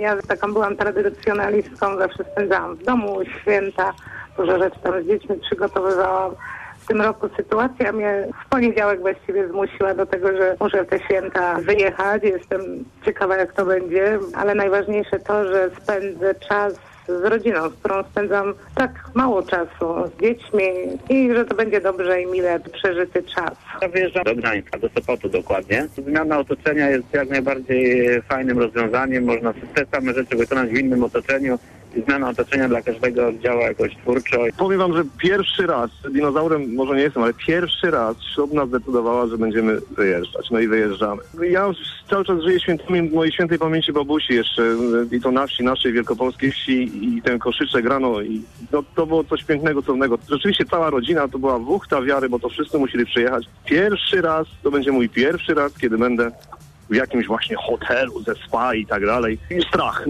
Ja taką byłam tradycjonalistką, zawsze spędzałam w domu święta, dużo rzeczy tam z dziećmi przygotowywałam. W tym roku sytuacja mnie w poniedziałek właściwie zmusiła do tego, że muszę w te święta wyjechać. Jestem ciekawa, jak to będzie, ale najważniejsze to, że spędzę czas z rodziną, z którą spędzam tak mało czasu, z dziećmi i że to będzie dobrze i mile przeżyty czas. Ja wyjeżdżam do Gdańska, do Sopotu dokładnie. Zmiana otoczenia jest jak najbardziej fajnym rozwiązaniem. Można te same rzeczy wykonać w innym otoczeniu. I zmiana otoczenia dla każdego działa jakoś twórczo. Powiem wam, że pierwszy raz, dinozaurem może nie jestem, ale pierwszy raz ślubna zdecydowała, że będziemy wyjeżdżać. No i wyjeżdżamy. Ja cały czas żyję świętami mojej świętej pamięci babusi jeszcze i to na wsi naszej wielkopolskiej wsi i ten koszyczek rano i no, to było coś pięknego, cudownego. Rzeczywiście cała rodzina to była wuchta wiary, bo to wszyscy musieli przyjechać. Pierwszy raz, to będzie mój pierwszy raz, kiedy będę w jakimś właśnie hotelu ze spa i tak dalej. I strach.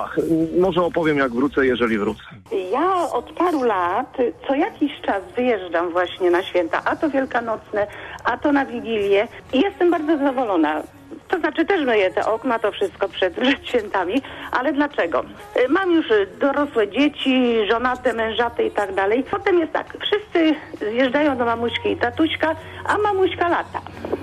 Może opowiem, jak wrócę, jeżeli wrócę. Ja od paru lat co jakiś czas wyjeżdżam właśnie na święta, a to wielkanocne, a to na Wigilię i jestem bardzo zadowolona. To znaczy też myję te okna, to wszystko przed świętami, ale dlaczego? Mam już dorosłe dzieci, żonate, mężate i tak dalej. Potem jest tak, wszyscy zjeżdżają do mamuśki i tatuśka, a mamuśka lata.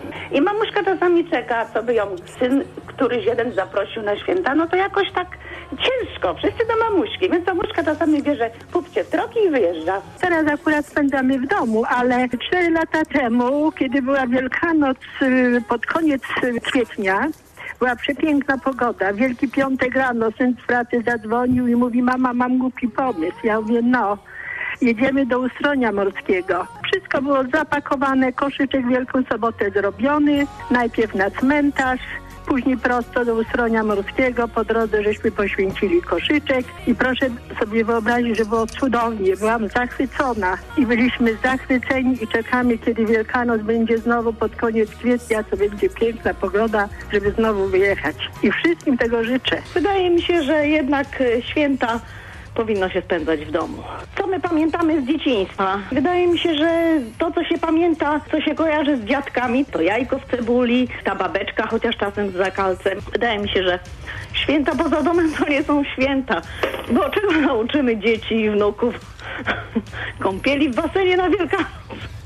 I mamuśka czasami czeka, co by ją syn któryś jeden zaprosił na święta, no to jakoś tak ciężko, wszyscy do mamuśki, więc mamuśka czasami bierze pupcie w troki i wyjeżdża. Teraz akurat spędzamy w domu, ale 4 lata temu, kiedy była Wielkanoc pod koniec kwietnia, była przepiękna pogoda. Wielki Piątek rano syn z pracy zadzwonił i mówi: mama, mam głupi pomysł. Ja mówię: no. Jedziemy do Ustronia Morskiego. Wszystko było zapakowane, koszyczek Wielką Sobotę zrobiony, najpierw na cmentarz, później prosto do Ustronia Morskiego. Po drodze żeśmy poświęcili koszyczek i proszę sobie wyobrazić, że było cudownie. Byłam zachwycona i byliśmy zachwyceni i czekamy, kiedy Wielkanoc będzie znowu pod koniec kwietnia, to będzie piękna pogoda, żeby znowu wyjechać. I wszystkim tego życzę. Wydaje mi się, że jednak święta powinno się spędzać w domu. Co my pamiętamy z dzieciństwa? Wydaje mi się, że to, co się pamięta, co się kojarzy z dziadkami, to jajko w cebuli, ta babeczka, chociaż czasem z zakalcem. Wydaje mi się, że święta poza domem to nie są święta. Bo czego nauczymy dzieci i wnuków? Kąpieli w basenie na Wielkanoc.